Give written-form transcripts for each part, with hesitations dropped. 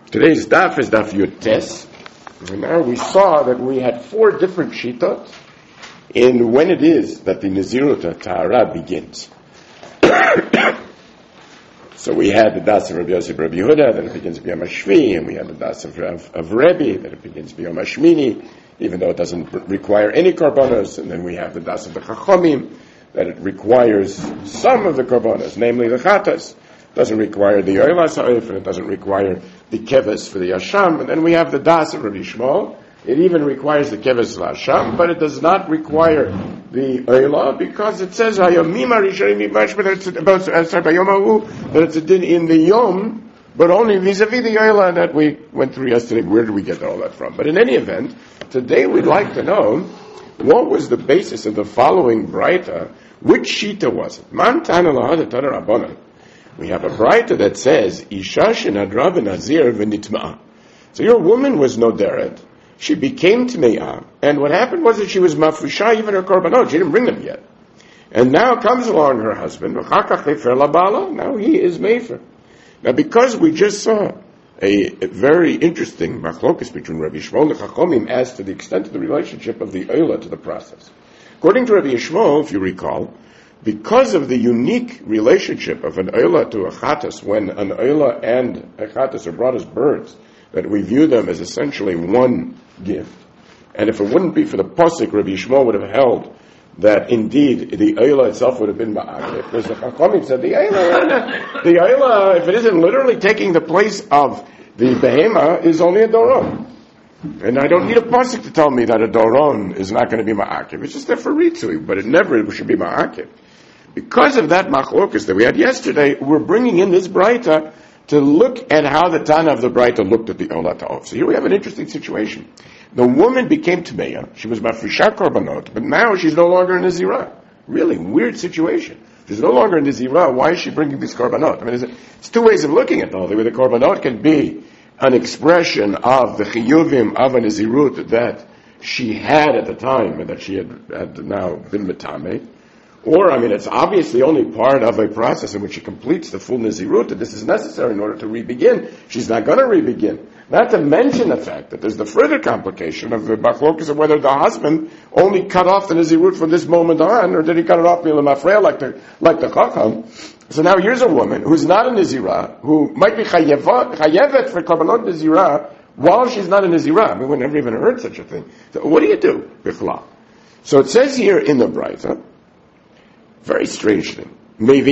Today's daf is daf Yutes. And now we saw that we had 4 different shitot in when it is that the Nazirut Tahara begins. So we had the das of Rabbi Yosef Rabbi Yehuda, that it begins B'Yom HaShvi, and we had the das of Rebbe, that it begins B'Yom HaShmini, even though it doesn't require any karbonos, and then we have the das of the Chachomim, that it requires some of the karbonos, namely the chatas. It doesn't require the oila sa'if, and it doesn't require the keves for the yasham, and then we have the das of Rabbi Shmuel. It even requires the keves for yasham, but it does not require the oila, because it says hayomim harishonim mimashma, that it's about that it's a din in the yom, but only vis-a-vis the oila that we went through yesterday. Where did we get all that from? But in any event, today we'd like to know what was the basis of the following braita. Which shita was it? Man tana lahad tana rabbanan. We have a braita that says, Isha shenadra v'nazir v'nitma'a. So your woman was noderet. She became tme'ah. And what happened was that she was mafrisha, even her korbanot. She didn't bring them yet. And now comes along her husband. Now he is mefer. Now because we just saw a very interesting machlokas between Rabbi Shmuel and Chachomim as to the extent of the relationship of the oila to the process. According to Rabbi Shmuel, if you recall, because of the unique relationship of an oila to a chatas, when an oila and a chatas are brought as birds, that we view them as essentially one gift. And if it wouldn't be for the posik, Rabbi Shmuel would have held that indeed the oila itself would have been ma'akif, because the Chachamim said the oila, if it isn't literally taking the place of the behema, is only a doron. And I don't need a pasuk to tell me that a doron is not going to be ma'akiv. It's just there for ritzui, but it never should be ma'akiv. Because of that machlokas that we had yesterday, we're bringing in this braita to look at how the Tana of the braita looked at the olat ha'of. So here we have an interesting situation. The woman became tmeya. She was mafrisha korbanot, but now she's no longer in Nazirah. Really weird situation. She's no longer in Nazirah. Why is she bringing these korbanot? I mean, it's 2 ways of looking at the whole thing. The korbanot can be an expression of the chiyuvim of a Nazirut that she had at the time and that she had now been metame. Or, it's obviously only part of a process in which she completes the full Nazirut, and this is necessary in order to re-begin. She's not going to re-begin. Not to mention the fact that there's the further complication of the machlokas of whether the husband only cut off the Nazirut from this moment on, or did he cut it off milamafreya like the Chacham. So now here's a woman who's not a Nazirah, who might be chayevet for korbanot Nazirah while she's not a Nazirah. We never even heard such a thing. So what do you do? Bichlal. So it says here in the Braita, very strange thing. This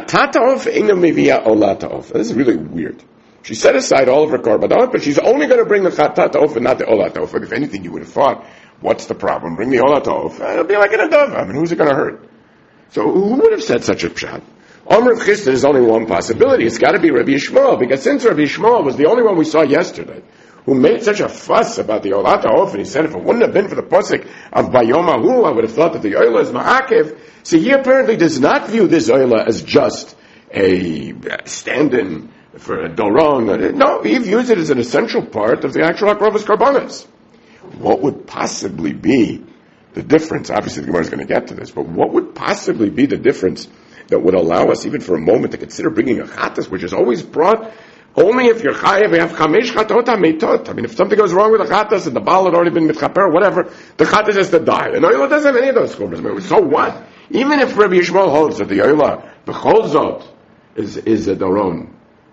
is really weird. She set aside all of her korbanot, but she's only going to bring the chatat of and not the olat of. If anything, you would have thought, what's the problem? Bring the olat of. It'll be like an adava. Who's it going to hurt? So who would have said such a pshat? Omer Chisda is only one possibility. It's got to be Rabbi Shmuel, because since Rabbi Shmuel was the only one we saw yesterday who made such a fuss about the olat of, and he said if it wouldn't have been for the posik of Bayomahu, I would have thought that the oila is ma'akiv. So he apparently does not view this oila as just a stand-in for a doron. No, he views it as an essential part of the actual akrovas karbonis. What would possibly be the difference? Obviously the Gemara is going to get to this, but what would possibly be the difference that would allow us even for a moment to consider bringing a chatas, which is always brought only if you're chayav, you have chamesh chatot ha-meitot. If something goes wrong with the chatas and the baal had already been mitchaper or whatever, the chatas has to die. And oila doesn't have any of those chumras. So what? Even if Rabbi Yishmael holds that the oila, the cholzot, is a doron,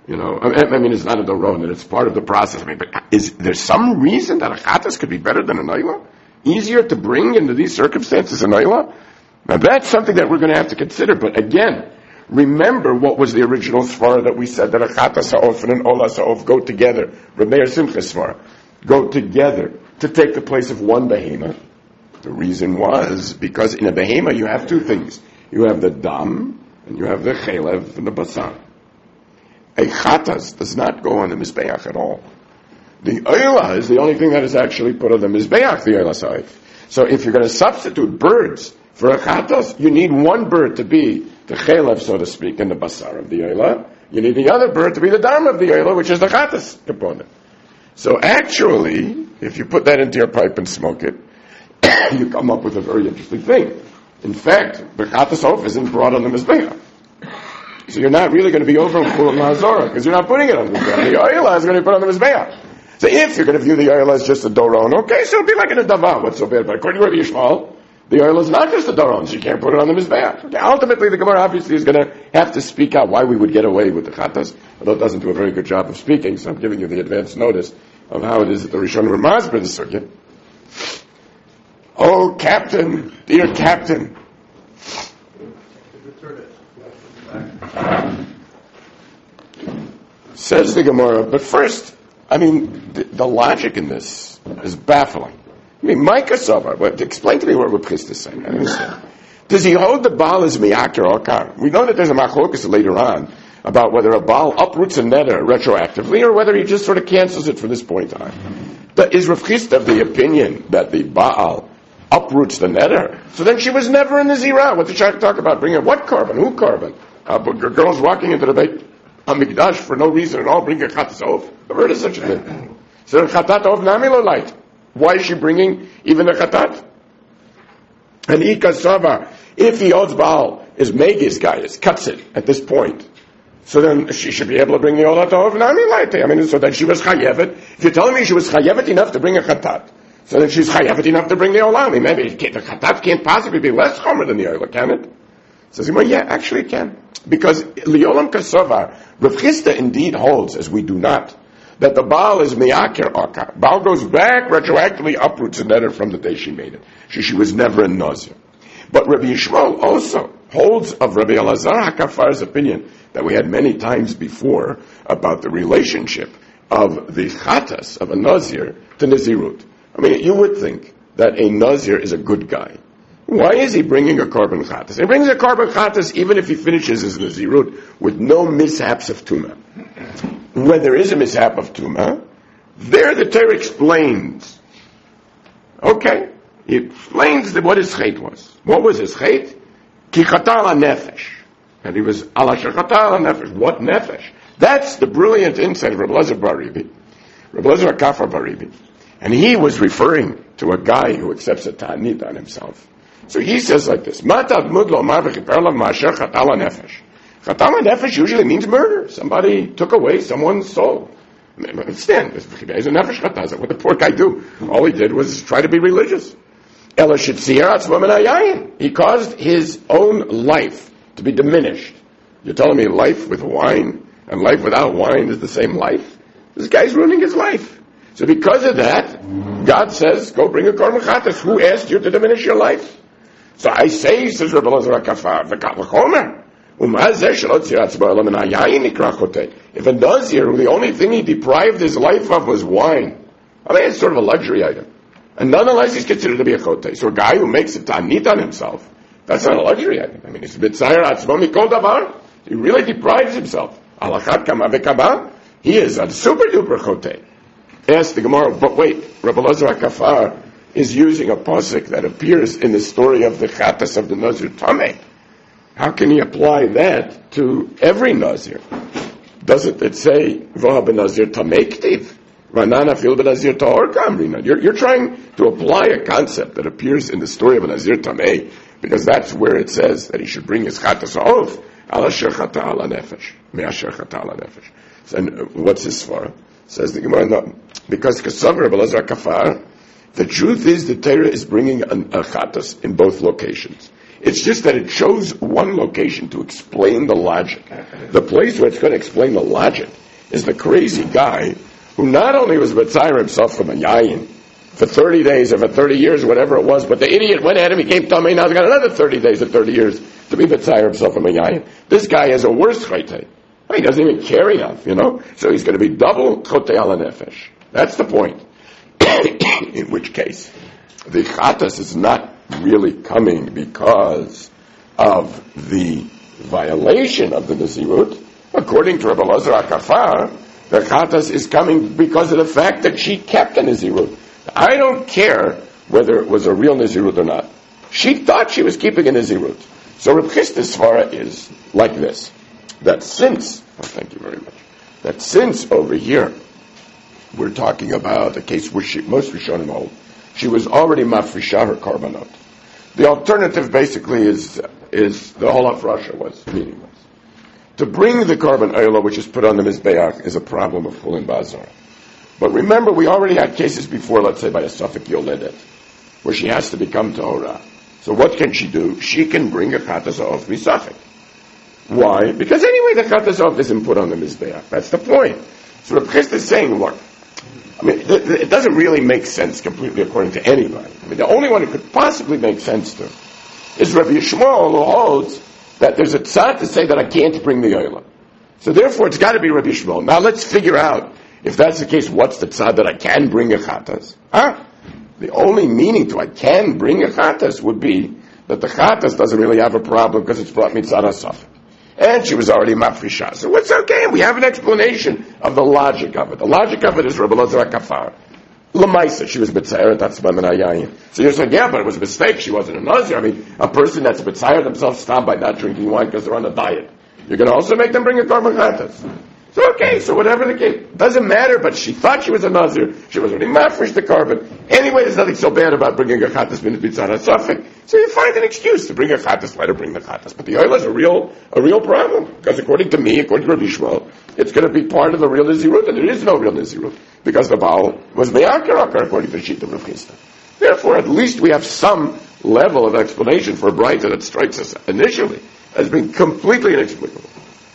it's not a doron, and it's part of the process. But is there some reason that a chatas could be better than an oila? Easier to bring into these circumstances an oila? Now that's something that we're going to have to consider. But again, remember what was the original svara that we said that a chatas ha'of and an olas ha'of go together. Rameir Simcha's svara go together to take the place of one behema. The reason was because in a behema you have 2 things. You have the dam and you have the chelev and the basar. A chatas does not go on the mizbeach at all. The oila is the only thing that is actually put on the mizbeach, the oila side. So if you're going to substitute birds for a chatas, you need one bird to be the chelev, so to speak, and the basar of the oila. You need the other bird to be the dam of the oila, which is the chatas component. So actually, if you put that into your pipe and smoke it, you come up with a very interesting thing. In fact, the chatas of isn't brought on the mizbeach. So you're not really going to be over Kulam Hazorah, because you're not putting it on the Mizbeach. The Oila is going to be put on the Mizbeach. So if you're going to view the Oila as just a Doron, okay, so it'll be like in a Dava, what's so bad? But according to Rabbi Yishmael, the Oila is not just a Doron, so you can't put it on the Mizbeach. Okay, ultimately, the Gemara obviously is going to have to speak out why we would get away with the Chatas, although it doesn't do a very good job of speaking, so I'm giving you the advance notice of how it is that the Rishon Ramaz brings the circuit. Oh, Captain, dear Captain. Says the Gemara, but first, I mean, the logic in this is baffling. I mean, Micah Sovar, but explain to me what Reb Chisda is saying. I don't understand. Does he hold the Baal as Miyakir or Kar? We know that there's a machlokas later on about whether a Baal uproots a neder retroactively or whether he just sort of cancels it from this point on. But is Reb Chisda of the opinion that the Baal uproots the neder? So then she was never in the Zirah. What did she talk about? Bring in what carbon? Who carbon? Girls walking into the Beit HaMikdash for no reason at all, bring a chatas ov. I've heard of such a thing. So chatat ov nami lo light. Why is she bringing even a chatat? And ikasava, if the odds Baal is megis guyas, cuts it at this point, so then she should be able to bring the olat ov nami light. I mean, so that she was chayevet. If you're telling me she was chayevet enough to bring a chatat, so then she's chayevet enough to bring the olam. I mean, maybe the chatat can't possibly be less chomer than the olah, can it? Says, well, yeah, actually it can. Because Liolam Kasovar, Rav Chisda indeed holds, as we do not, that the Baal is Miyakir Akar. Baal goes back, retroactively uproots a neder from the day she made it. She was never in Nazir. But Rabbi Yishmael also holds of Rabbi Elazar HaKafar's opinion that we had many times before about the relationship of the Chatas of a Nazir to Nazirut. I mean, you would think that a Nazir is a good guy. Why is he bringing a carbon chatas? He brings a carbon chatas even if he finishes his nazirut with no mishaps of tumah. When there is a mishap of tumah, there the Torah explains. Okay, he explains what his chait was. What was his chait? Ki chatar la nefesh, and he was ala shechatar la nefesh. What nefesh? That's the brilliant insight of Reb Elazar bar Ribi, Reb Elazar HaKafar bar Ribi, and he was referring to a guy who accepts a ta'anit on himself. So he says like this: Matad mudlo mar v'chiper lav ma'asher chatal nefesh. Chatal nefesh usually means murder. Somebody took away someone's soul. Understand? He's a nefesh chatal. What the poor guy do? All he did was try to be religious. Ela shitzier atzmo min hayayin. He caused his own life to be diminished. You're telling me life with wine and life without wine is the same life? This guy's ruining his life. So because of that, God says, go bring a korban chatas. Who asked you to diminish your life? So I say, says Rabbi Elazar HaKafar, if a Nazir, the only thing he deprived his life of was wine, I mean, it's sort of a luxury item. And nonetheless, he's considered to be a chote. So a guy who makes a ta'anit on himself, that's not a luxury item. I mean, it's b'tzayir atzmo mikol davar. He really deprives himself. Alachat kama v'kaba. He is a super duper chote. Ask the Gemara, but wait, Rabbi Elazar HaKafar is using a pasuk that appears in the story of the chatas of the Nazir Tameh. How can he apply that to every Nazir? Doesn't it say, V'ha b'Nazir Tameh ktiv? Ranana fil b'Nazir Tahor kamrina? You're trying to apply a concept that appears in the story of a Nazir Tameh, because that's where it says that he should bring his chatas oath, ala asher chata ala nefesh, me'asher chata ala nefesh. And what's his svara? Says the Gemara, no, because Kasav Rabbi Elazar HaKafar, the truth is the Torah is bringing a chatas in both locations. It's just that it chose one location to explain the logic. The place where it's going to explain the logic is the crazy guy who not only was B'tzayir himself from a yayin for 30 days or for 30 years or whatever it was, but the idiot went at him, he came Tamei, now he's got another 30 days or 30 years to be B'tzayir himself from a yayin. This guy has a worse chayte. He doesn't even care enough, so he's going to be double chote ala nefesh. That's the point. In which case, the chatas is not really coming because of the violation of the Nazirut. According to Rabbi Elazar HaKafar, the chatas is coming because of the fact that she kept a Nazirut. I don't care whether it was a real Nazirut or not. She thought she was keeping a Nazirut. So Reb Chisda's svara is like this, that since, thank you very much, that since over here, we're talking about a case where most Rishonim hold, she was already mafrisha her karbanot. The alternative basically is the whole of Russia was meaningless. to bring the carbon oil which is put on the Mizbeach is a problem of Chulin Bazar. But remember, we already had cases before, let's say by a Safek Yoledet, where she has to become Torah. So what can she do? She can bring a Chatas Ha'of Misafek. Why? Because anyway the Chatas Ha'of isn't put on the Mizbeach. That's the point. So Reb Chisda is saying, look, I mean, it doesn't really make sense completely according to anybody. I mean, the only one it could possibly make sense to is Rabbi Yishmael, who holds that there's a tzad to say that I can't bring the oila. So therefore, it's got to be Rabbi Yishmael. Now let's figure out, if that's the case, what's the tzad that I can bring a chatas? The only meaning to I can bring a chatas would be that the chatas doesn't really have a problem because it's brought mitzad hasaf. And she was already mafrisha. So it's okay. We have an explanation of the logic of it. The logic of it is Rabbi Elazar HaKafar. Lamaisa, she was B'tzayer, that's Mamanayayim. So you're saying, yeah, but it was a mistake, she wasn't a Nazir. I mean, a person that's B'tzayer themselves stop by not drinking wine because they're on a diet. You're going to also make them bring a Korban Chatas. So okay, so whatever the case, doesn't matter, but she thought she was a Nazir, she was already mafresh the carbon. Anyway, there's nothing so bad about bringing a Chatas min B'tzad HaSafek. So you find an excuse to bring a Chatas, let her bring the Chatas. But the oil is a real problem. Because according to me, according to Rabbi Yishmael, it's going to be part of the real Nizirut, and there is no real Nizirut. Because the Baal was Me'akar according to the Shita of Reb Chisda. Therefore, at least we have some level of explanation for a Braita that strikes us initially as being completely inexplicable.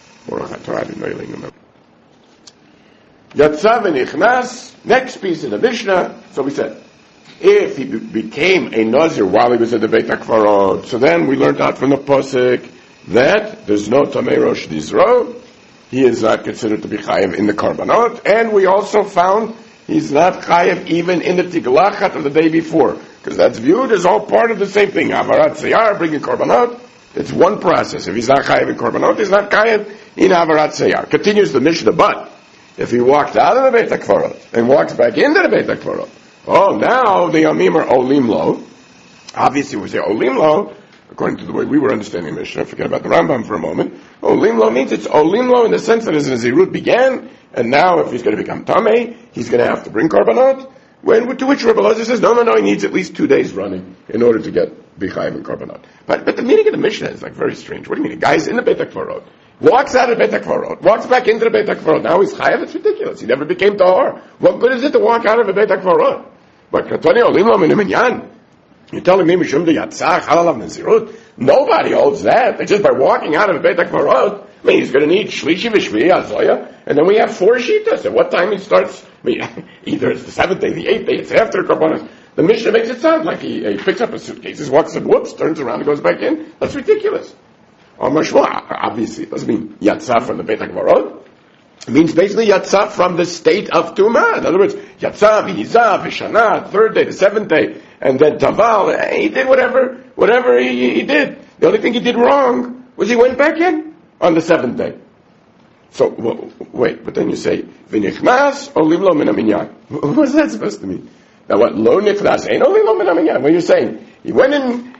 Yatzav v'nichnas, next piece in the Mishnah, so we said, if he became a Nazir while he was in the Beit HaKvarot, so then we learned out from the Pasuk that there's no Tamei Rosh Nizro, he is not considered to be Chayev in the Karbanot, and we also found he's not Chayev even in the Tiglachat of the day before, because that's viewed as all part of the same thing. Avarat Seyar, bringing Karbanot, it's one process. If he's not Chayev in Karbanot, he's not Chayev in Avarat Seyar. Continues the Mishnah, but if he walked out of the Beit HaKvarot and walks back into the Beit HaKvarot, now the Yamim are Olim Lo. Obviously we say Olim Lo, according to the way we were understanding Mishnah, forget about the Rambam for a moment. Olim Lo means it's Olim Lo in the sense that his Nazirut began, and now if he's going to become Tamei, he's going to have to bring Karbanot, to which Rabbi Elazar says, no, he needs at least 2 days running in order to get B'chayim and Karbanot. But the meaning of the Mishnah is like very strange. What do you mean? A guy's in the Beit HaKvarot, walks out of Beit HaKvarot, walks back into the Beit HaKvarot. Now he's chayav. It's ridiculous. He never became tahor. What good is it to walk out of a Beit HaKvarot? But Katani Olim Lo Min Minyan. You're telling me Mishum de Yatzach Halalav Nazirut? Nobody holds that. It's just by walking out of a Beit HaKvarot. I mean, he's going to need Shlishi V'Shvi Azoya, and then we have 4 shitas. At what time he starts? I mean, either it's the 7th day, the 8th day, it's after Karbanos. The Mishnah makes it sound like he picks up a suitcase, walks and whoops, turns around and goes back in. That's ridiculous. Obviously, it doesn't mean Yatzah from the Beit HaKvarot. It means basically Yatzah from the state of Tumah. In other words, Yatzah, V'Yizah, V'Shana, 3rd day, the 7th day, and then Taval. He did whatever he did. The only thing he did wrong was he went back in on the 7th day. So, wait, but then you say, V'Nichnas, Olim Lo Min HaMinyan. What's that supposed to mean? Now what, Lo Nichnas, ain't Olim Lo Min HaMinyan. What are you saying? He went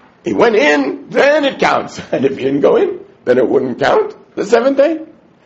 in, then it counts. And if he didn't go in, then it wouldn't count the 7th day?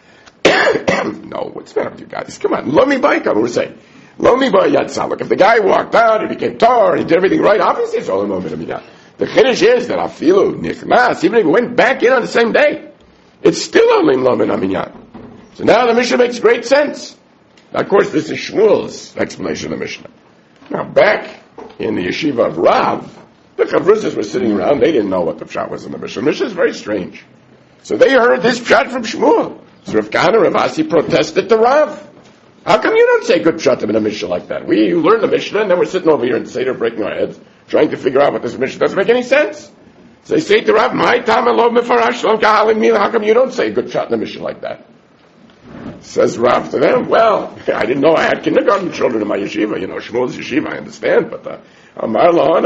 No, what's the matter with you guys? Come on, Lo Mi Baika, we're saying. Lo Mi Ba Yatzah. Look, if the guy walked out, he became tar, he did everything right, obviously it's Olim Lo Min HaMinyan. The Chiddush is that Afilu Nichnas, even if he went back in on the same day, it's still Olim Lo Min HaMinyan. So now the Mishnah makes great sense. Now, of course, this is Shmuel's explanation of the Mishnah. Now, back in the yeshiva of Rav, the Chavruzas were sitting around, they didn't know what the pshat was in the Mishnah. The Mishnah is very strange. So they heard this pshat from Shmuel. So Rav Kahana, Rav Asi protested to Rav. How come you don't say good pshatim in a Mishnah like that? We learn the Mishnah, and then we're sitting over here in Seder breaking our heads, trying to figure out what this Mishnah doesn't make any sense. So they say to Rav, my time alone mefarash lo kahalim mil. How come you don't say good pshat in a Mishnah like that? Says Rav to them, well, I didn't know I had kindergarten children in my yeshiva. Shmuel's yeshiva, I understand, but I'm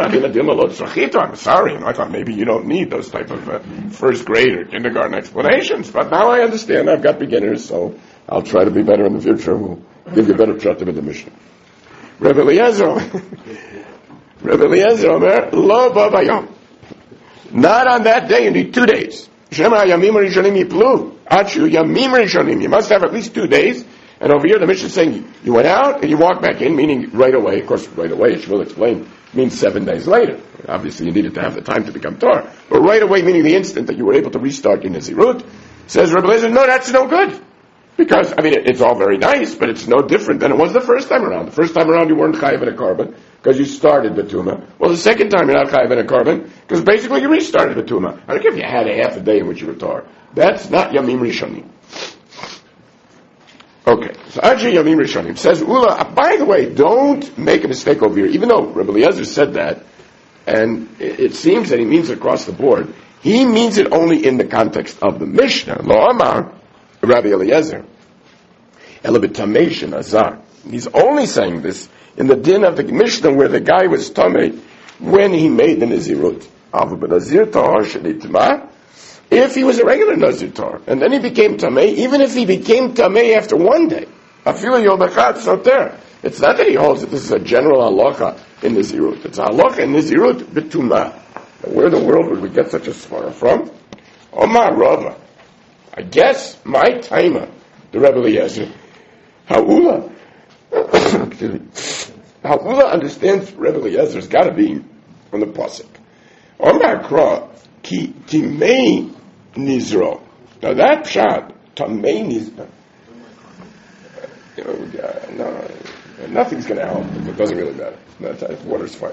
sorry. I thought maybe you don't need those type of first grade or kindergarten explanations, but now I understand. I've got beginners, so I'll try to be better in the future. We'll give you better pshatim in the Mishnah. Rebbe Eliezer, Omer, lo ba bayom. Not on that day, you need 2 days. Shema yamim rishonim yiplu. Achu yamim rishonim. You must have at least 2 days. And over here the Mishnah is saying you went out and you walked back in, meaning right away. Of course, right away, as we'll explain, means 7 days later. Obviously, you needed to have the time to become Torah. But right away, meaning the instant that you were able to restart your Nazirut. Says Rebbe Eliezer, no, that's no good. Because, it's all very nice, but it's no different than it was the first time around. The first time around you weren't chayiv in a carbon, because you started Betuma. Well, the second time you're not chayiv in a carbon, because basically you restarted Betuma. I don't care if you had a half a day in which you were tar. That's not Yamim Rishonim. Okay, so Aji Yamim Rishonim says, Ula, by the way, don't make a mistake over here. Even though Rebbe Eliezer said that, and it seems that he means it across the board, he means it only in the context of the Mishnah. Lo Amar, Rabbi Eliezer, Elabitamesh Azar. He's only saying this in the din of the Mishnah where the guy was tamei when he made the Nazirut. If he was a regular Nazir tar, and then he became tamei, even if he became tamei after one day, afilu yom echad soter. It's not that he holds that this is a general halacha in Nazirut. It's a halacha in Nazirut b'tumah. Where in the world would we get such a svara from? Omar Rava. I guess my timer, the Rebbe Eliezer, Ha'ula, Ha'ula understands Rebbe Eliezer's got to be from the pasuk. Omar Kra ki timei nizro. Now that pshat tamei nizro. No, nothing's going to help. It doesn't really matter. Water's fine.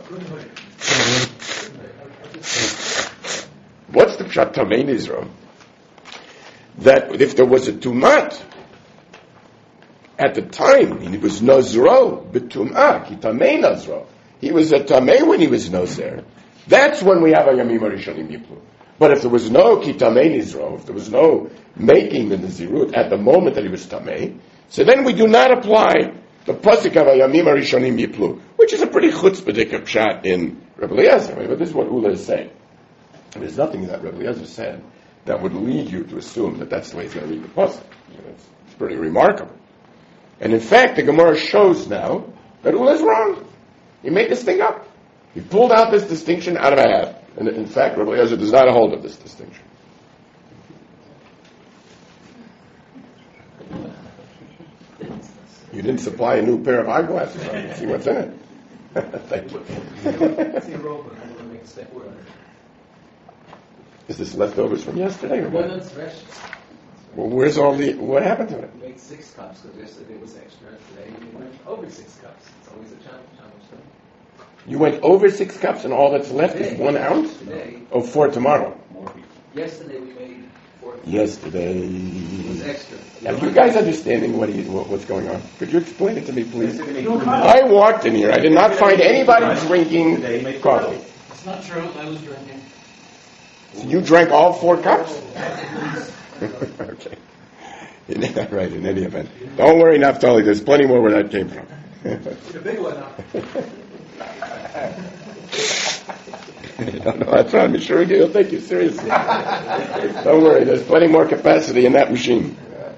What's the pshat tamei nizro? That if there was a tumat at the time, he was nazro b'tumah, ki tamei nazro. He was a tamei when he was nozer. That's when we have a yamim harishonim yiplu. But if there was no ki tamei nizro, if there was no making the nazirut at the moment that he was tamei, so then we do not apply the pasuk of a yamim harishonim yiplu, which is a pretty chutzpahdik pshat in Rebbe Eliezer. But this is what Ula is saying. There's nothing that Rebbe Eliezer said that would lead you to assume that that's the way he's going to read the pasuk. It's pretty remarkable. And in fact, the Gemara shows now that Ula is wrong. He made this thing up. He pulled out this distinction out of a hat. And in fact, Rebbe Eliezer does not hold of this distinction. You didn't supply a new pair of eyeglasses. Let's see what's in it. Thank you. Is this leftovers from yesterday or what? No, it's fresh. Well, where's all the... What happened to it? We made 6 cups because yesterday was extra. Today we went over 6 cups. It's always a challenge. You went over 6 cups and all that's left is 1 ounce? Today. Oh, 4 tomorrow. Yesterday we made 4. Yesterday. It was extra. Are you guys understanding what's going on? Could you explain it to me, please? I walked in here. I did not find anybody drinking coffee. It's not true. I was drinking. So you drank all 4 cups? Okay. Right, in any event. Don't worry, Naphtali. There's plenty more where that came from. The big one, huh? No, that's not. I'm sure he'll take you seriously. Don't worry, there's plenty more capacity in that machine.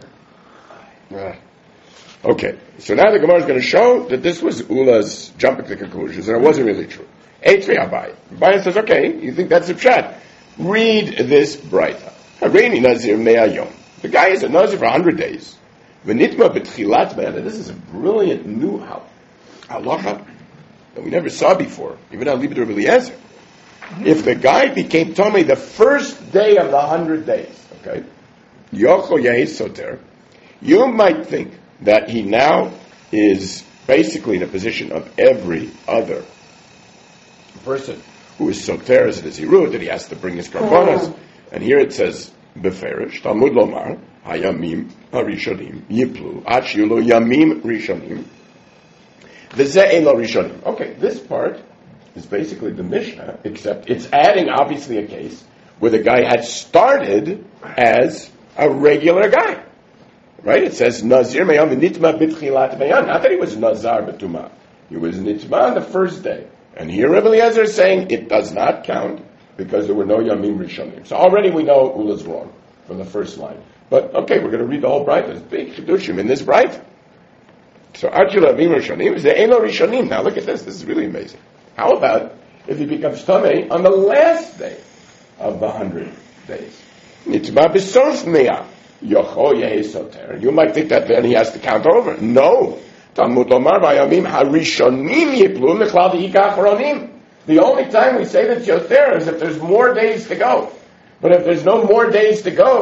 Okay, so now the Gemara is going to show that this was Ula's jumping to conclusions, and it wasn't really true. Eitri Abai. Abai says, okay, you think that's a pshat. Read this braita. Hareini Nazir Me'ayom. The guy is a Nazir for 100 days. V'nitma b'tchilat me'ana. This is a brilliant new halacha that we never saw before, even on Libid Rebbe Eliezer. If the guy became Tomei the first day of the 100 days, okay, Yocho Yehi Soter, you might think that he now is basically in a position of every other person who is Soter as it is Hirut, that he has to bring his karbonos. And here it says, Beferish, Talmud Lomar, Hayamim Harishonim, Yiplu, Achiulo Yamim Rishonim, V'zeh Ein Lo Rishonim. Okay, this part is basically the Mishnah, except it's adding obviously a case where the guy had started as a regular guy. Right? It says Nazir Meyam Nitma B'tchilat Meyan. Not that he was Nazar B'tumah. He was Nitma on the first day. And here Rebbe Eliezer is saying it does not count because there were no Yamim Rishonim. So already we know Ula's wrong from the first line. But okay, we're going to read the whole Braita. There's big Kedushim in this Braita. So Archila Yamim Rishonim is the Ein Lo Rishonim. Now look at this. This is really amazing. How about if he becomes Tamei on the last day of the 100 days? Nitma B'sof Me'ah. Yocho Yehi Soter. You might think that then he has to count over. No. Talmud Lomar Vayamim Harishonim Yiplu Mechlal V'Hika Achronim. The only time we say that Yoter is if there's more days to go. But if there's no more days to go,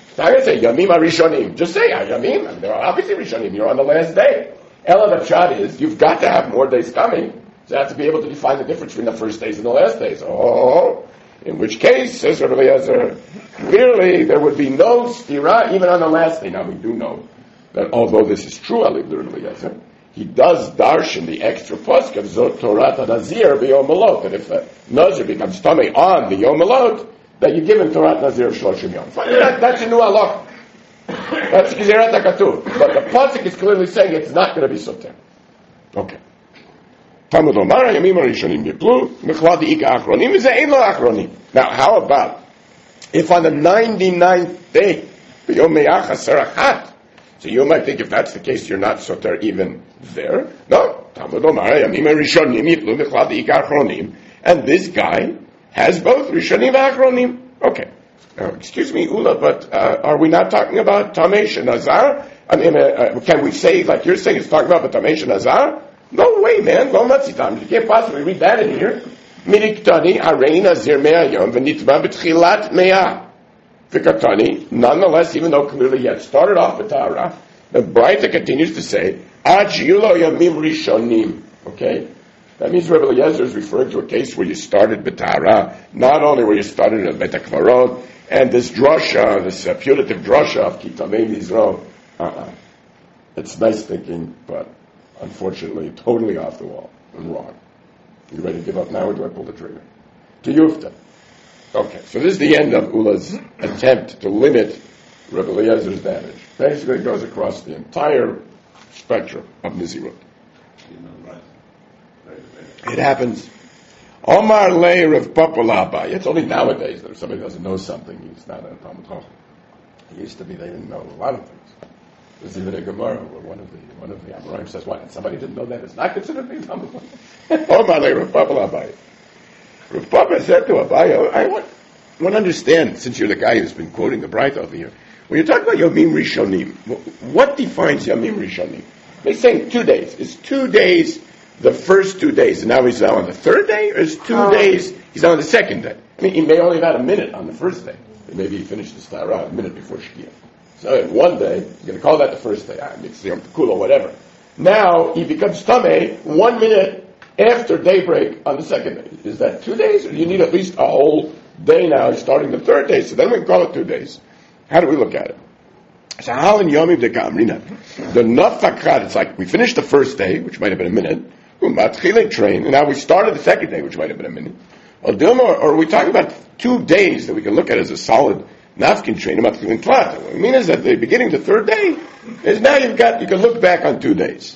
So I'm going to say Yamim Arishonim. Just say Yamim. I mean, they're obviously Rishonim. You're on the last day. Ela the pshat is you've got to have more days coming. So you have to be able to define the difference between the first days and the last days. Oh, in which case, says Rabbi Eliezer, clearly there would be no stira even on the last day. Now we do know that although this is true, Rabbi Eliezer, he does darshan the extra pasuk of Zot Torah Nazir b'Yom Malot, that if a Nazir becomes tummy on the Yom Malot, that you give him Torah Nazir of Shloshim Yom. That's a new halach. That's Gezerat HaKatuv. But the pasuk is clearly saying it's not going to be soter. Okay. Talmud Omar Yamim Arishonim Yiplu Mechlad Ika Achronim V'Zeh Ein Lo Achronim. Now, how about if on the 99th day B'Yom Me'ach Asarachat? So you might think if that's the case, you're not soter even there. No. Talmud Omar Yamim Arishonim Yiplu Mechlad Ika Achronim. And this guy has both Rishonim and Achronim. Okay. Now, excuse me, Ula, but are we not talking about Tamesh and Azar? I mean, can we say, like you're saying, it's talking about the Tamesh and Azar? No way, man. Lo matzitam. You can't possibly read that in here. Miniktani harein azir me'ayom v'nitva b'tchilat me'ah. V'katani, nonetheless, even though clearly he had started off with Torah, the Braita continues to say, Ad shiyulo yamim rishonim. Okay? That means Rabbi Eliezer is referring to a case where you started B'Tara, not only where you started at Bet HaKvarot, and this drasha, this putative drasha of Kitamei Nizro, it's nice thinking, but unfortunately totally off the wall and wrong. You ready to give up now, or do I pull the trigger? To Yufta. Okay, so this is the end of Ula's attempt to limit Rabbi Eliezer's damage. Basically it goes across the entire spectrum of Nizirut. It happens. Omar Lei Rav Papa Labai. It's only nowadays that if somebody doesn't know something, he's not a Talmud Chacham. It used to be they didn't know a lot of things. There's even a Gemara where one of the Amoraim says, "What? And somebody didn't know that? It's not considered being Talmud Chacham." Omar Lei Rav Papa Labai. Rav Papa said to Abaye, "I want to understand, since you're the guy who's been quoting the Braita over here, when you talk about Yomim Rishonim, what defines Yomim Rishonim? They're saying 2 days. Is 2 days the first 2 days, and now he's now on the third day, or is 2 days, he's now on the second day? I mean, he may only have had a minute on the first day. Maybe he finished the Stara a minute before Shkia. So in 1 day, you're going to call that the first day. It's Yom Kula, whatever. Now, he becomes Tameh 1 minute after daybreak on the second day. Is that 2 days, or do you need at least a whole day now, starting the third day? So then we can call it 2 days. How do we look at it? So how in Yomim de Kamrina, the Nafakad, it's like we finished the first day, which might have been a minute, train, and now we started the second day, which might have been a minute. Or are we talking about 2 days that we can look at as a solid nafkin train? What I mean is that the beginning of the third day is now you can look back on 2 days.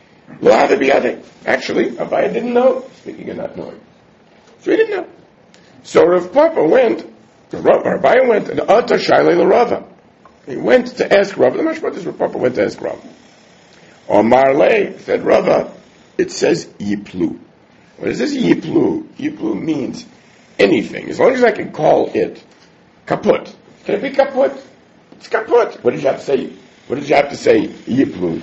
Actually, Abaye didn't know, speaking of not knowing. So he didn't know. So Rav Papa went, Abaye went, and Ata Shailei LaRava. He went to ask Rava. The Mashmat is Rav Papa went to ask Rava. Omar Lei said, Rava, it says Yiplu. What is this Yiplu? Yiplu means anything. As long as I can call it kaput. Can it be kaput? It's kaput. What did you have to say? What did you have to say? Yiplu.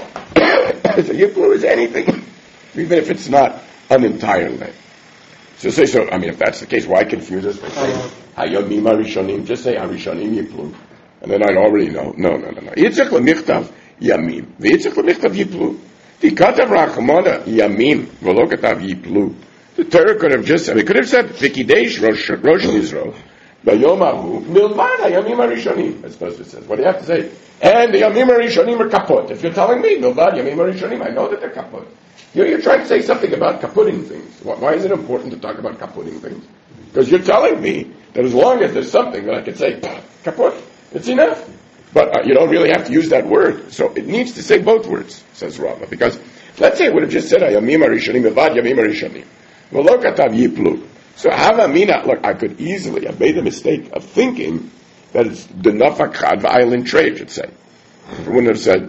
So Yiplu is anything, even if it's not an entire length. So if that's the case, why confuse us by saying Hayomim Arishonim? Just say Arishonim Yiplu. And then I'd already know. No. Yitzchak l'michtav Yamim. V'yitzchak l'michtav Yiplu. Tikatav Rachmana Yamim. V'lo katav Yiplu. The Torah could have just said, it could have said, V'kidesh Rosh Yisro. B'yom ahu. Milvad Hayamim Arishonim. That's what it says. What do you have to say? And the Yamim Arishonim are kaput. If you're telling me, Milvad Yamim Arishonim, I know that they're kaput. You're trying to say something about kaputting things. Why is it important to talk about kaputting things? Because you're telling me that as long as there's something that I can say, kaput, it's enough. But you don't really have to use that word. So it needs to say both words, says Rava. Because let's say it would have just said, Yamim Arishonim, Evad Yamim Arishonim. Well, look at Yiplu. So Havamina, look, I could easily have made the mistake of thinking that it's the Nafakad V'Aylin Trey, should say. I wouldn't have said,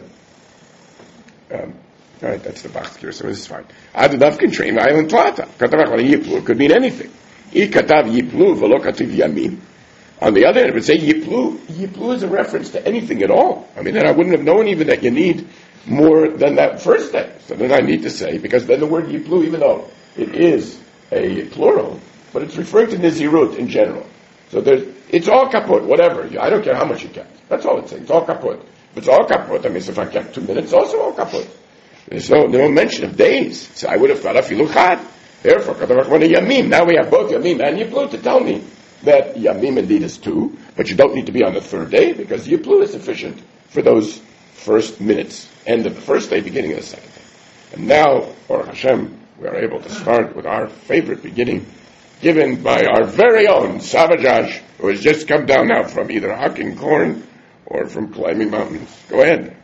all right, that's the Bachskir, so this is fine. Ad Nafkin Trey V'Aylin Tlata. Katav Yiplu, it could mean anything. I Katav Yiplu, V'lo Kativ Yamim. On the other hand, it would say Yiplu. Yiplu is a reference to anything at all. I mean, then I wouldn't have known even that you need more than that first day. So then I need to say, because then the word Yiplu, even though it is a plural, but it's referring to Nizirut in general. So it's all kaput, whatever. I don't care how much you kept. That's all it's saying. It's all kaput. If it's all kaput, that means if I kept 2 minutes, it's also all kaput. There's no mention of days. So I would have thought afilu chad. Therefore, yamim. Now we have both yamim and yiplu to tell me that yamim indeed is 2, but you don't need to be on the 3rd day because yiplu is sufficient for those first minutes, end of the first day, beginning of the second day. And now, Baruch Hashem, we are able to start with our favorite beginning, given by our very own Savajash, who has just come down now from either hucking corn or from climbing mountains. Go ahead.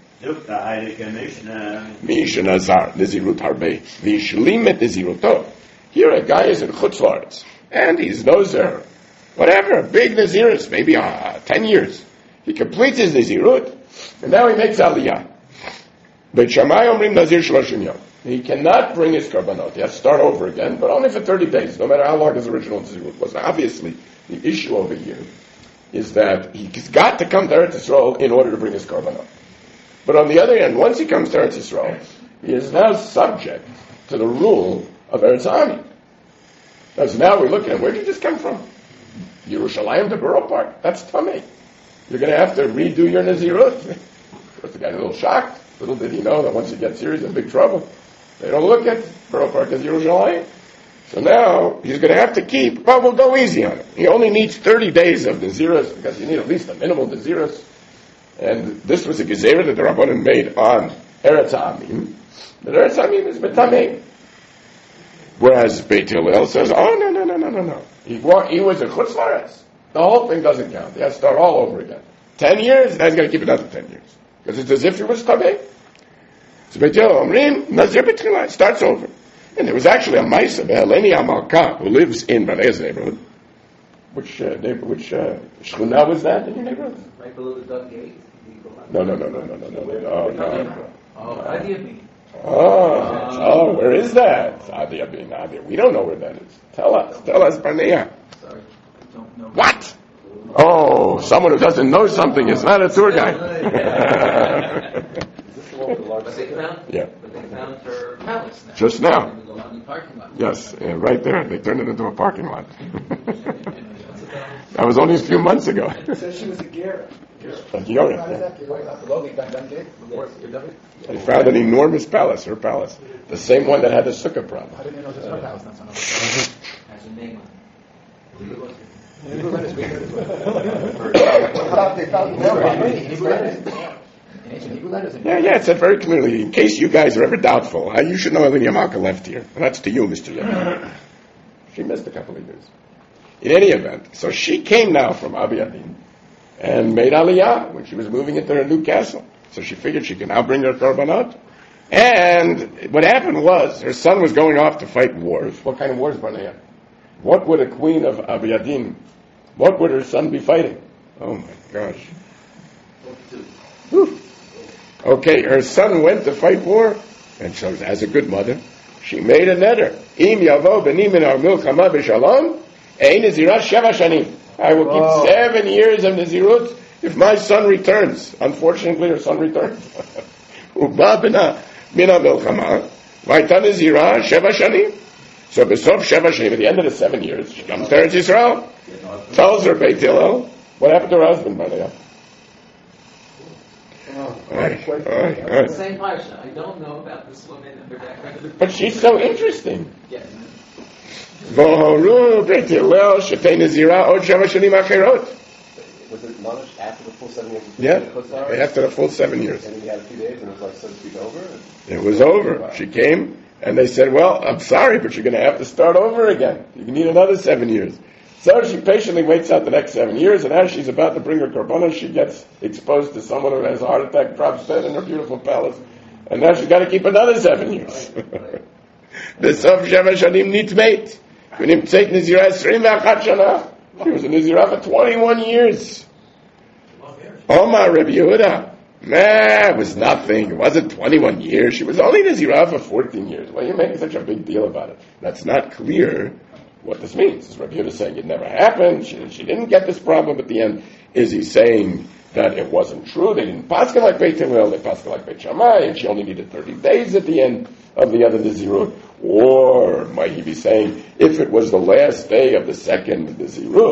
Misha Nazar, Nizirut Harbe, Vishlimet Niziruto. Here a guy is in Chutz La'aretz, and he's Nozer, whatever, big Nazirus, maybe 10 years. He completes his Nizirut, and now he makes Aliyah. Beit Shammai Omrim Nazir Shloshim Yom. He cannot bring his karbanot. He has to start over again, but only for 30 days, no matter how long his original Nazirut was. Now, obviously, the issue over here is that he's got to come to Eretz Yisrael in order to bring his karbanot. But on the other hand, once he comes to Eretz Yisrael, he is now subject to the rule of Eretz Ami. Because now we're looking at, where did you just come from? Yerushalayim to Borough Park. That's Tameh. You're going to have to redo your Nazirut. Of course, the guy's a little shocked. Little did he know that once he gets here, he's in big trouble. They don't look at Borough Park as Yerushalayim. So now, he's going to have to keep, well, we'll go easy on him. He only needs 30 days of Nazirus, because you need at least a minimal Nazirus. And this was a gezerah that the Rabbanan made on Eretz Amim. But Eretz Amim is Betameh. Whereas Beit Hillel says, oh, no. He was in Chutz La'aretz. The whole thing doesn't count. He has to start all over again. 10 years, now he's going to keep another 10 years. Because it's as if he was Tameh. So Beit Hillel, Omrim, Nazir B'tchila, it starts over. And there was actually a Maisa, Heleni Amalka, who lives in Banei's neighborhood. Which Shchuna was that in your neighborhood? Right below the Dug Gate. No. Oh, where is that? Adi Abin. We don't know where that is. Tell us, Barnea. Sorry, I don't know. What? Oh, someone who doesn't know something is not a tour guide. But they found, Yeah. But they found her palace now. Just now. In the London parking lot. Yes, right there. They turned it into a parking lot. That was only a few months ago. It says she was a Gera. A Giora, yeah. They found an enormous palace, her palace. The same one that had the sukkah problem. I didn't know this was her palace. Has a name on it. Yeah, it said very clearly, in case you guys are ever doubtful, you should know Eleni Amalka left here. And that's to you, Mr. Yevon. She missed a couple of years. In any event, so she came now from Abiyadin and made Aliyah when she was moving into her new castle. So she figured she could now bring her korbanot. And what happened was, her son was going off to fight wars. What kind of wars, Barnea? What would a queen of Abiyadin, what would her son be fighting? Oh my gosh. Whew. Okay, her son went to fight war, and so as a good mother, she made a neder. Im yavo benim min milchama b'shalom, ein nazirat sheva shanim. I will keep 7 years of nazirut if my son returns. Unfortunately, her son returned. Uba b'na mina milchama, v'ayta nazira sheva shanim. So b'sof sheva shanim, at the end of the 7 years, she comes to Eretz Yisrael, tells her Beit Hillel, what happened to her husband, by the way? The same parsha. I don't know about this woman and her background. But she's so interesting. Yes. Vohoru Beit Hillel shetei nazira od sheva shanim acherot. Was it Monish after the full 7 years? Yeah, after the full 7 years. And then he had a few days and it was like, so to speak, over? It was over. She came and they said, well, I'm sorry, but you're going to have to start over again. You need another 7 years. So she patiently waits out the next 7 years, and as she's about to bring her korbanos, she gets exposed to someone who has a heart attack, drops dead in her beautiful palace, and now she's got to keep another 7 years. The Sof Sheva Shanim Nitmeit. V'nimtzeit Nizirah 21 Shana. She was a Nizirah for 21 years. Omar Rabbi Yehuda. Nah, it was nothing. It wasn't 21 years. She was only Nizirah for 14 years. Why are you making such a big deal about it? That's not clear what this means. Is Rabbi Yehuda saying it never happened? She didn't get this problem at the end. Is he saying that it wasn't true? They didn't paskin like Beit Hillel, they paskin like Beit Shammai, and she only needed 30 days at the end of the other Nazirut? Or might he be saying, if it was the last day of the second Nazirut,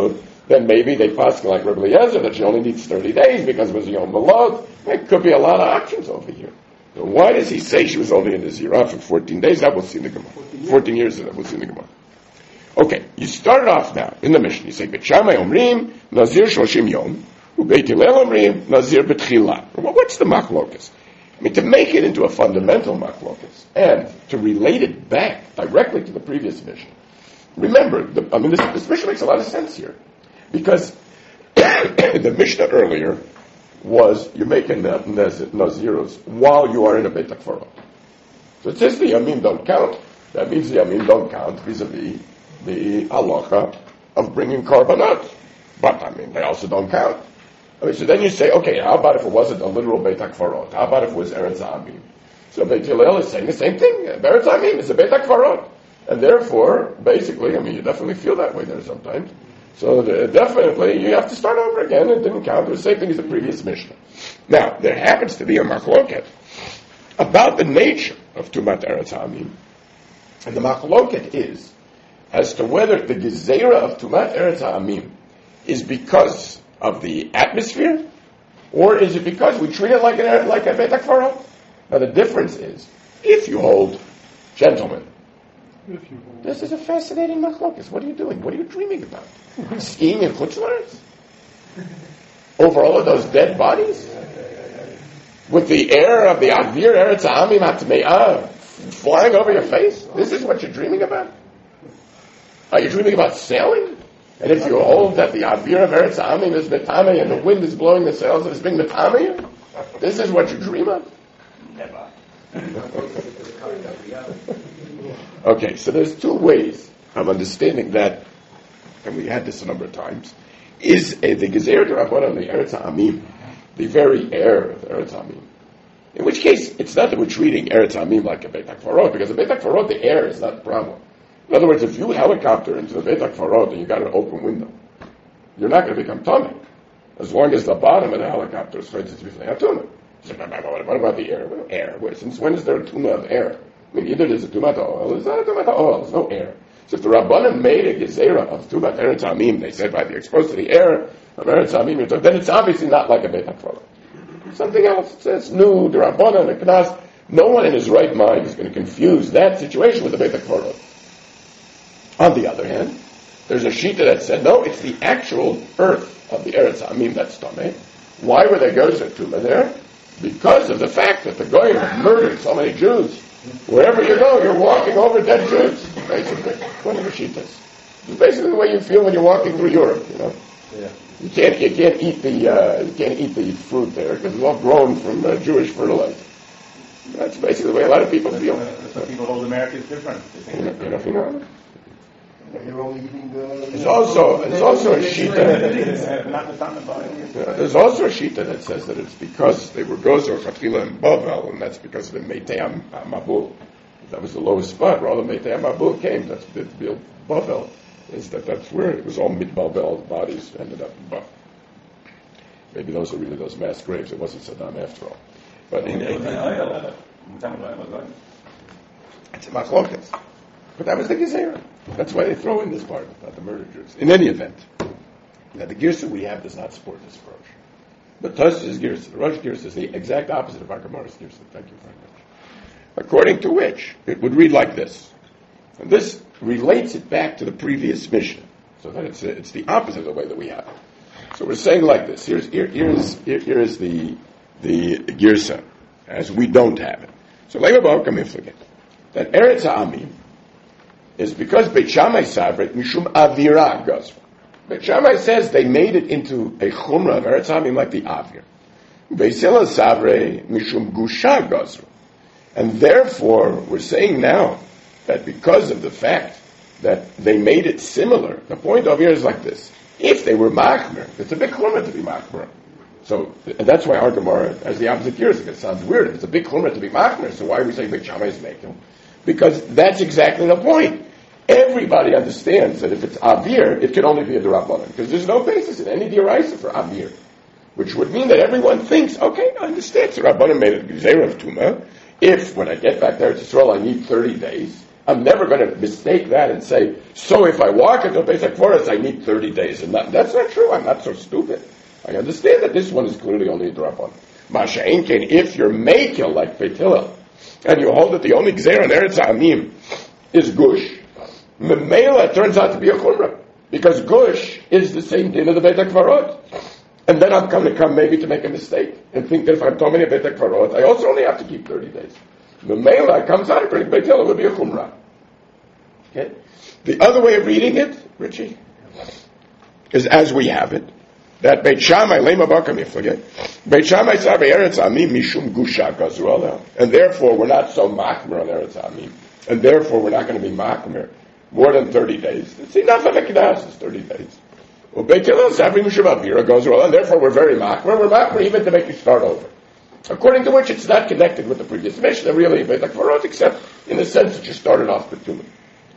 then maybe they pass like Rabbi Eliezer that she only needs 30 days because it was Yom Malot. There could be a lot of options over here. So why does he say she was only in the Zirah for 14 days? That we'll see in the Gemara. 14 years, that we'll see in the Gemara. Okay, you started off now in the Mishnah. You say, Bet Shammai Omrim, Nazir Shoshim Yom, Beit Hillel Omrim, Nazir B'tchila. Well, what's the machlokas? I mean, to make it into a fundamental machlokas and to relate it back directly to the previous Mishnah. Remember, this Mishnah makes a lot of sense here. Because the Mishnah earlier was you're making Naziros while you are in a Beit HaKfarot. So it says the Yamim don't count. That means the Yamim don't count vis-a-vis the halacha of bringing korbanot. But, they also don't count. So then you say, okay, how about if it wasn't a literal Beit HaKfarot? How about if it was Eretz Amim? So Beit Hillel is saying the same thing. Eretz Amim is a Beit HaKfarot. And therefore, basically, you definitely feel that way there sometimes. So definitely, you have to start over again. It didn't count. It was the same thing as the previous Mishnah. Now, there happens to be a machloket about the nature of Tumat Eretz Hamim. And the machloket is as to whether the gezerah of Tumat Eretz Hamim is because of the atmosphere, or is it because we treat it like a Beit HaKfarot? Now, the difference is, if you hold, gentlemen, this is a fascinating machlokas. What are you doing? What are you dreaming about? Skiing in Chutz La'aretz? Over all of those dead bodies? With the air of the Avir Eretz Ha'amim HaTme'ah flying over your face? This is what you're dreaming about? Are you dreaming about sailing? And if you hold that the Avir of Eretz Ha'amim is Metame and the wind is blowing the sails and it's being Metame, this is what you dream of? Never. Okay, so there's two ways of understanding that, and we had this a number of times, is the Gezer D'Rabbanan, the Eretz Ha'amim, the very air of the Eretz Ha'amim. In which case, it's not that we're treating Eretz Ha'amim like a Beit HaKfarot, because the Beit HaKfarot, the air is not the problem. In other words, if you helicopter into the Beit HaKfarot and you got an open window, you're not going to become tummy, as long as the bottom of the helicopter is to be tummy. What about the air? Well, air. Since when is there a tumah of air? Either there's a tumat oil, there's not a tumat oil, there's no air. So if the Rabbanim made a gezerah of tumat Eretz Hamim, they said by the exposed to the air of Eretz Hamim, then it's obviously not like a Beit HaKfarot. Something else. It says, no, the Rabbanim, the Knas, no one in his right mind is going to confuse that situation with the Beit HaKfarot. On the other hand, there's a shita that said, no, it's the actual earth of the Eretz Hamim that's tameh. Why were there gozer tumah there? Because of the fact that the Goyim have murdered so many Jews. Wherever you go, you're walking over dead Jews, basically. One of the shitas. It's basically the way you feel when you're walking through Europe, Yeah. You can't eat the fruit there because it's all grown from Jewish fertilizer. That's basically the way a lot of people feel. Some people hold America is different. You know. They're only eating the... There's also a shita. Not the time about it. There's also a shita that says that it's because they were gozer chatchila and bavel, and that's because of the Meitei Mabul. That was the lowest spot where all the Meitei Mabul came. That's the bavel. Is that's where it was all mitbalbel, the bodies ended up in Bavel. Maybe those are really those mass graves. It wasn't Saddam after all. But it's a machlokas. But that was the gezerah. That's why they throw in this part about the murder Jews. In any event, now the girsa we have does not support this approach. But Tosfos' girsa, the Rosh girsa, is the exact opposite of our Gemara's girsa. Thank you very much. According to which, it would read like this. And this relates it back to the previous Mishnah, so that it's the opposite of the way that we have it. So we're saying like this. Here is the girsa, as we don't have it. So Leibabah Kamiflaget, that Eretz Ha'amim is because Beit Shammai Savret Mishum Avira Gazra. Beit Shammai says they made it into a chumrah of Eretz Ha'amim like the Avir. Beit Hillel Savre Mishum Gusha Gazra. And therefore, we're saying now that because of the fact that they made it similar, the point over here is like this. If they were machmer, it's a big chumrah to be machmer. So, and that's why our Gemara has the opposite years. It sounds weird. If it's a big chumrah to be machmer, so why are we saying Beit Shammai is making? Because that's exactly the point. Everybody understands that if it's avir, it can only be a d'Rabbanan, because there's no basis in any d'oraisa for avir, which would mean that everyone thinks, okay, I understand. So Rabbanan made a gezerah of tumah. If when I get back there to Yisrael I need 30 days, I'm never going to mistake that and say, so if I walk into a Beit HaKvoros, I need 30 days. And that's not true. I'm not so stupid. I understand that this one is clearly only a drop-on. Masha Inkin, if you're Mekel like Beit Hillel, and you hold that the only Gzeir on Eretz Ha'amim is Gush, Memela turns out to be a Chumrah, because Gush is the same din of the Beit HaKvarot. And then I'm going to come maybe to make a mistake and think that if I'm Tomei a Beit HaKvarot, I also only have to keep 30 days. Memela comes out and Beit Hillel would be a Chumrah. Okay? The other way of reading it, Richie, is as we have it, that Beit Shammai lema bakam yiflage. Beit Shammai sav Eretz Amim mishum gusha gazru, and therefore we're not so machmer on Eretz Amim, and therefore we're not going to be machmer more than 30 days. It's enough of a knas, it's 30 days. Well, Beit Hillel sav mishum avira gazru, and therefore we're very machmer. We're machmer even to make you start over. According to which it's not connected with the previous Mishnah, really, Beit HaKvarot, except in the sense that you started off with Tumah.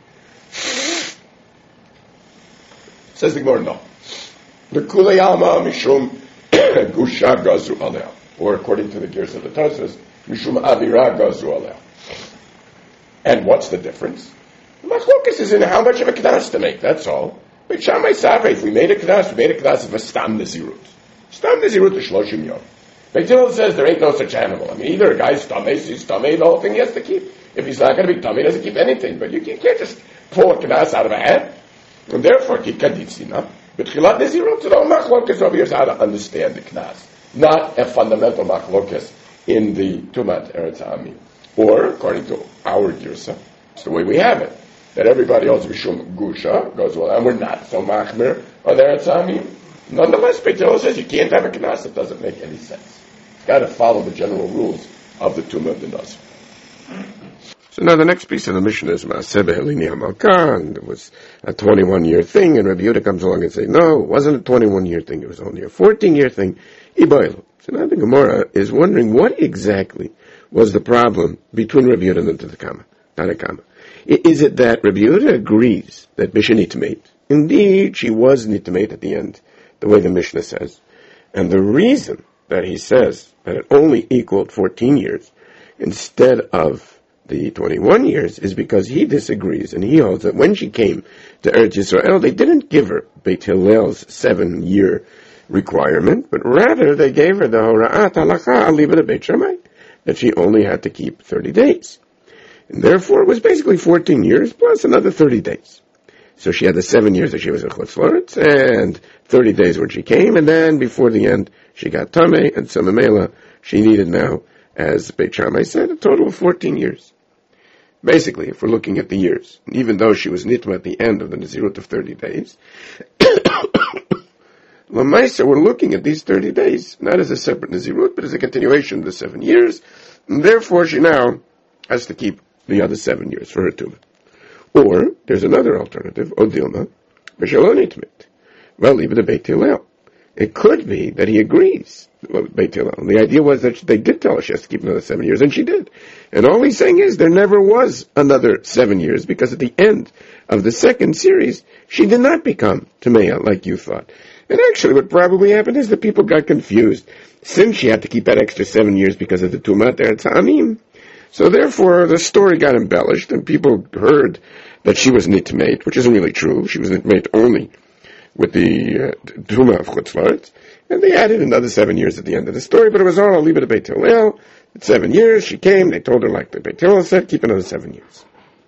Says the Gemara, no. The Kulei Alma Mishum Gusha Gazru Aleh, or according to the gears of the Tosfos, Mishum Avira Gazru Aleh. And what's the difference? The machlokas is in how much of a knas to make, that's all. Beit Shammai Saveh, if we made a knas of a Stam Nezirut. Stam Nezirut is Shloshim Yom. Beit Hillel says there ain't no such animal. I mean, either a guy's Tameh, he's Tameh, the whole thing he has to keep. If he's not going to be Tameh, he doesn't keep anything. But you can't just pull a knas out of a hat. And therefore, Kikaditzina. But Chilat Nezirut, the machlokas over here is how to understand the knas, not a fundamental machlokas in the Tumat Eretz Ha'amim. Or, according to our girsa, it's the way we have it, that everybody else Mishum Gusha goes well, and we're not so machmer on Eretz Ha'amim. Nonetheless, Beit Hillel says you can't have a knas that doesn't make any sense. It's got to follow the general rules of the Tumah of the Nazir. So now the next piece of the Mishnah is Maaseh Behelini HaMalkah, and it was a 21-year thing, and Rabbi Yehuda comes along and says, no, it wasn't a 21-year thing, it was only a 14-year thing. Iboilu. So now the Gemara is wondering what exactly was the problem between Rabbi Yehuda and the Tanakama. Is it that Rabbi Yehuda agrees that Mishnah Nitmate? Indeed, she was Nitmate at the end, the way the Mishnah says. And the reason that he says that it only equaled 14 years instead of the 21 years is because he disagrees, and he holds that when she came to Eretz Yisrael, they didn't give her Beit Hillel's 7-year requirement, but rather they gave her the Hora'at Halacha Aliba de Beit Shammai, that she only had to keep 30 days. And therefore it was basically 14 years plus another 30 days. So she had the 7 years that she was in Chutz La'aretz, and 30 days when she came, and then before the end she got Tameh, and so Mamela she needed now, as Beit Shammai said, a total of 14 years. Basically, if we're looking at the years, even though she was nitma at the end of the Nazirut of 30 days, Lamaisa, we're looking at these 30 days, not as a separate Nazirut, but as a continuation of the 7 years, and therefore she now has to keep the other 7 years for her tumah. Or, there's another alternative, Odilma, B'shalon nitmit. Well, even the Beit Hillel. It could be that he agrees with Beit Hillel. The idea was that they did tell her she has to keep another 7 years, and she did. And all he's saying is there never was another 7 years, because at the end of the second series, she did not become Tameya like you thought. And actually what probably happened is that people got confused, since she had to keep that extra 7 years because of the Tumat Eretz Ha'amim. So therefore the story got embellished, and people heard that she was nitmate, which isn't really true. She was nitmate only with the Tumah of Chutz La'aretz, and they added another 7 years at the end of the story, but it was all Aliba de Beit Hillel. It's 7 years, she came, they told her like the Beit Hillel said, keep another 7 years.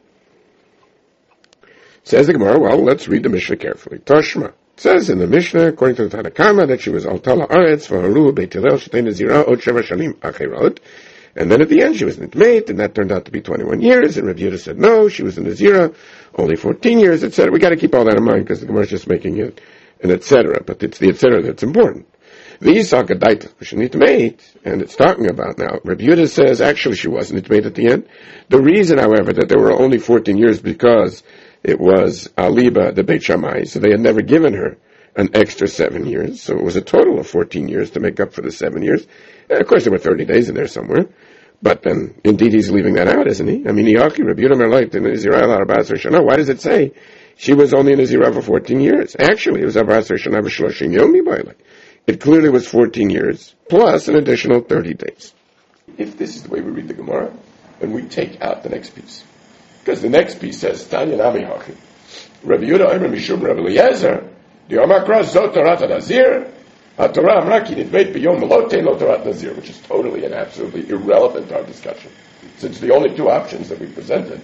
Says the Gemara, well, let's read the Mishnah carefully. Toshma. It says in the Mishnah, according to the Tanakama, that she was Alta La'aretz, V'haru Beit Hillel, Shetei Nazira, Od Sheva Shanim Acherot, and then at the end she was nitmate, and that turned out to be 21 years, and Rabbi Yehuda said no, she was a Nazira, only 14 years, etc. We got to keep all that in mind, because the Gemara is just making it an etc., but it's the etc. that's important. The Yisach Adaita, which is nitmate, and it's talking about now. Rabbi Yehuda says actually she wasn't nitmate at the end. The reason, however, that there were only 14 years because it was Aliba, the Beit Shammai, so they had never given her an extra 7 years, so it was a total of 14 years to make up for the 7 years. And of course, there were 30 days in there somewhere, but then, indeed, he's leaving that out, isn't he? I mean, Rabbi Yehuda Merlait in Nazirah al-Arba'asar Shana, why does it say she was only in Nazirah for 14 years? Actually, it was Arba'asar Shana v'shloshim yom mibayla. It clearly was 14 years, plus an additional 30 days. If this is the way we read the Gemara, then we take out the next piece. Because the next piece says, Tanya Nami Hachi. Rabbi Yehuda Omer Mishum Rabbi Eliezer, the Omakra Zot Torat Nazir, HaTorah Amra Ki Nidbeit B'Yom Lo Tein Lo Torat Nazir, which is totally and absolutely irrelevant to our discussion. Since the only two options that we presented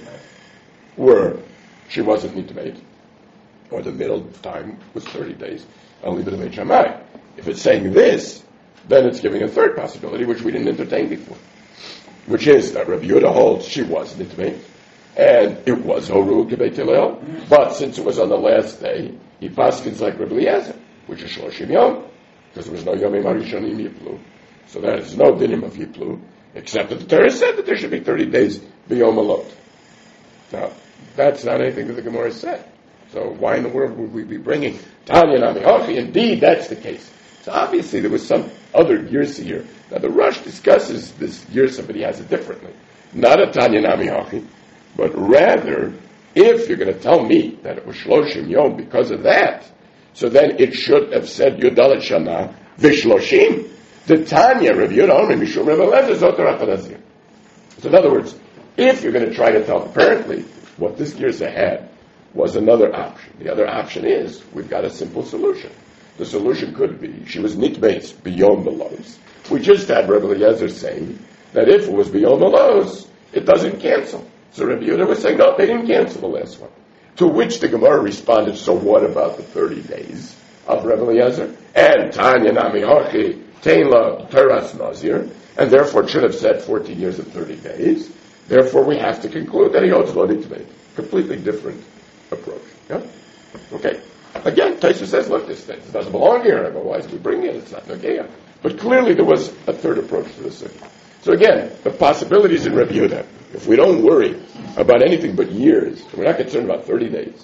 were she wasn't nitbeit, or the middle time was 30 days, only the Beit Shammai. If it's saying this, then it's giving a third possibility, which we didn't entertain before, which is that Rabbi Yehuda holds she was nitbeit, and it was Horu Kebeit Hillel, but since it was on the last day, he paskins like Rabbi Eliezer, which is Shloshim Yom, because there was no Yomim Harishonim Yiplu. So there is no dinim of Yiplu, except that the Torah said that there should be 30 days B'Yom Alot. Now, that's not anything that the Gemara said. So why in the world would we be bringing Tanya Nami Hachi? Indeed, that's the case. So obviously there was some other Yirsa here. Now the Rush discusses this Yirsa, but he has it differently. Not a Tanya Nami Hachi, but rather, if you're going to tell me that it was Shloshim Yom because of that, so then it should have said Yudalet Shana V'Shloshim. The Tanya Rav Yehuda Omer Mishum Rav Eliezer Zot Torat Nazir. So in other words, if you're going to try to tell, apparently what this Yirsa had was another option. The other option is, we've got a simple solution. The solution could be, she was nitbeis beyond the lows. We just had Rabbi Eliezer saying that if it was beyond the lows, it doesn't cancel. So Rabbi Yehuda was saying, no, they didn't cancel the last one. To which the Gemara responded, so what about the 30 days of Rabbi Eliezer? And Tanya Nami Hachi, Teila Teras Nazir, and therefore it should have said 14 years and 30 days. Therefore we have to conclude that he holds lo nitbeit. Completely different approach. Yeah? Okay. Again, Taisa says, look, this doesn't belong here, otherwise we bring it, it's not Nagea. But clearly there was a third approach to this thing. So again, the possibilities in Rabbi Yehuda, if we don't worry about anything but years, we're not concerned about 30 days,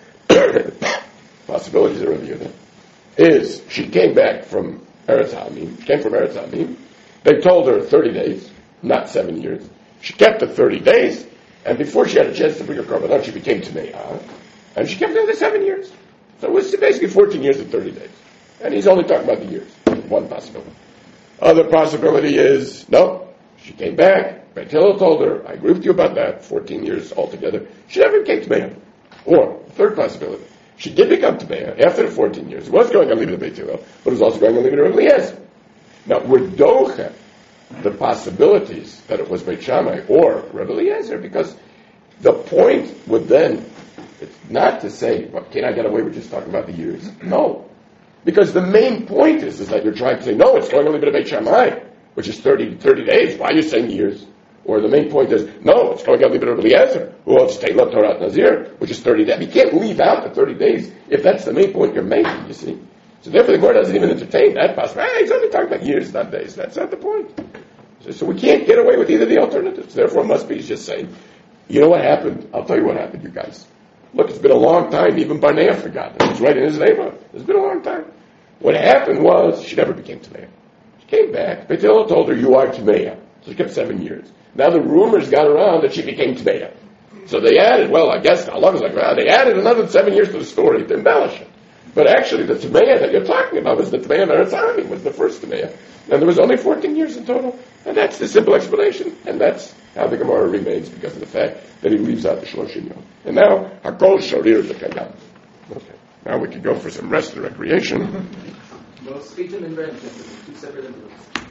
possibilities in Rabbi Yehuda, is she came back from Eretz HaAmim, she came from Eretz HaAmim, they told her 30 days, not 7 years. She kept the 30 days, and before she had a chance to bring her korbanot, she became Tameah, and she kept there the 7 years. So it was basically 14 years and 30 days. And he's only talking about the years. One possibility. Other possibility is, no, she came back, Beit Hillel told her, I agree with you about that, 14 years altogether. She never became Tameah. Or, third possibility, she did become Tameah after the 14 years. It was going on leaving the Beit Hillel, but it was also going on leaving Rabbi Eliezer. Now, we're docha the possibilities that it was Beit Shammai or Rabbi Eliezer, because the point would then, it's not to say, well, can I get away with just talking about the years? No. Because the main point is that you're trying to say, no, it's going only to Beit Shammai, which is 30 days. Why are you saying years? Or the main point is, no, it's going only to Rabbi Eliezer, who holds Teila Torat Nazir, which is 30 days. You can't leave out the 30 days if that's the main point you're making, you see. So therefore the Gemara doesn't even entertain that possibility. He's only talking about years, not days. That's not the point. So we can't get away with either of the alternatives. Therefore, it must be just saying, you know what happened? I'll tell you what happened, you guys. Look, it's been a long time. Even Barnea forgot it. It's right in his neighborhood. It's been a long time. What happened was, she never became Tameah. She came back. Beit Hillel told her, you are Tameah. So she kept 7 years. Now the rumors got around that she became Tameah. So they added, well, I guess, how long is like, well, they added another 7 years to the story to embellish it. But actually, the Tameah that you're talking about was the Tameah that Eretz HaAmim, was the first Tameah. And there was only 14 years in total. And that's the simple explanation. And that's how the Gemara remains, because of the fact that he leaves out the Shloshim Yom. And now, Hakol Sharir Lekayam. Okay. Now we can go for some rest and recreation. Well, speak to them in red, two separate envelopes.